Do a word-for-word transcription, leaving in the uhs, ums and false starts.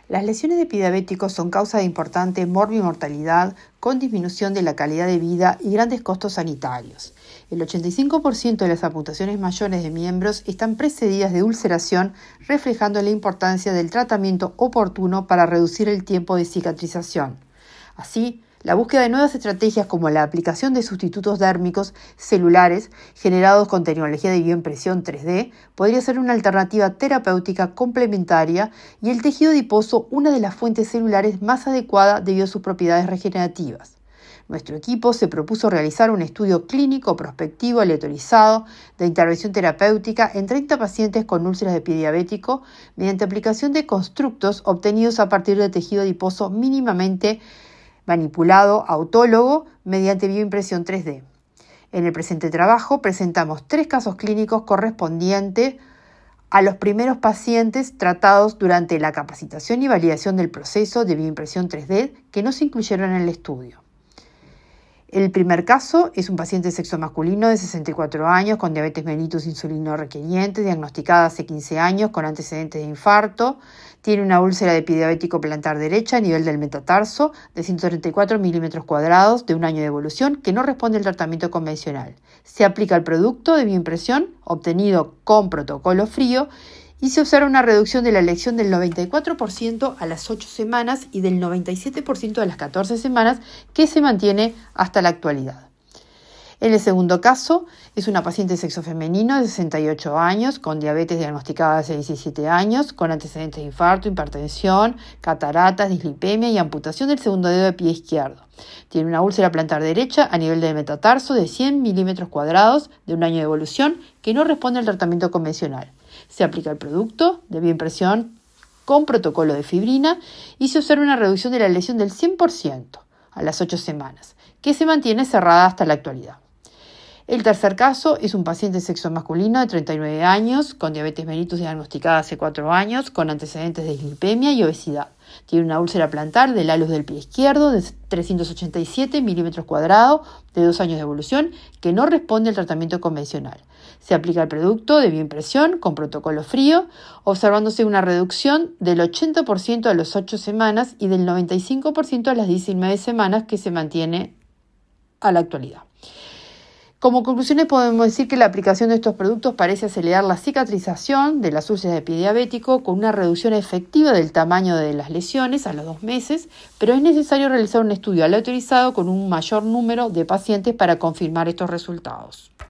Las lesiones de pie diabético son causa de importante morbimortalidad, con disminución de la calidad de vida y grandes costos sanitarios. El ochenta y cinco por ciento de las amputaciones mayores de miembros están precedidas de ulceración, reflejando la importancia del tratamiento oportuno para reducir el tiempo de cicatrización. Así, la búsqueda de nuevas estrategias como la aplicación de sustitutos dérmicos celulares generados con tecnología de bioimpresión tres D podría ser una alternativa terapéutica complementaria y el tejido adiposo una de las fuentes celulares más adecuadas debido a sus propiedades regenerativas. Nuestro equipo se propuso realizar un estudio clínico prospectivo aleatorizado de intervención terapéutica en treinta pacientes con úlceras de pie diabético mediante aplicación de constructos obtenidos a partir de tejido adiposo mínimamente manipulado autólogo mediante bioimpresión tres D. En el presente trabajo presentamos tres casos clínicos correspondientes a los primeros pacientes tratados durante la capacitación y validación del proceso de bioimpresión tres D que no se incluyeron en el estudio. El primer caso es un paciente de sexo masculino de sesenta y cuatro años con diabetes mellitus insulino requeriente, diagnosticada hace quince años con antecedentes de infarto. Tiene una úlcera de pie diabético plantar derecha a nivel del metatarso de ciento treinta y cuatro milímetros cuadrados de un año de evolución que no responde al tratamiento convencional. Se aplica el producto de bioimpresión obtenido con protocolo frío y se observa una reducción de la lesión del noventa y cuatro por ciento a las ocho semanas y del noventa y siete por ciento a las catorce semanas, que se mantiene hasta la actualidad. En el segundo caso, es una paciente de sexo femenino de sesenta y ocho años, con diabetes diagnosticada hace diecisiete años, con antecedentes de infarto, hipertensión, cataratas, dislipemia y amputación del segundo dedo de pie izquierdo. Tiene una úlcera plantar derecha a nivel del metatarso de cien milímetros cuadrados de un año de evolución que no responde al tratamiento convencional. Se aplica el producto de bioimpresión con protocolo de fibrina y se observa una reducción de la lesión del cien por ciento a las ocho semanas, que se mantiene cerrada hasta la actualidad. El tercer caso es un paciente de sexo masculino de treinta y nueve años, con diabetes mellitus diagnosticada hace cuatro años, con antecedentes de dislipemia y obesidad. Tiene una úlcera plantar del halus del pie izquierdo de trescientos ochenta y siete milímetros cuadrados de dos años de evolución que no responde al tratamiento convencional. Se aplica el producto de bioimpresión con protocolo frío, observándose una reducción del ochenta por ciento a las ocho semanas y del noventa y cinco por ciento a las diecinueve semanas que se mantiene a la actualidad. Como conclusiones podemos decir que la aplicación de estos productos parece acelerar la cicatrización de las úlceras de pie diabético con una reducción efectiva del tamaño de las lesiones a los dos meses, pero es necesario realizar un estudio aleatorizado con un mayor número de pacientes para confirmar estos resultados.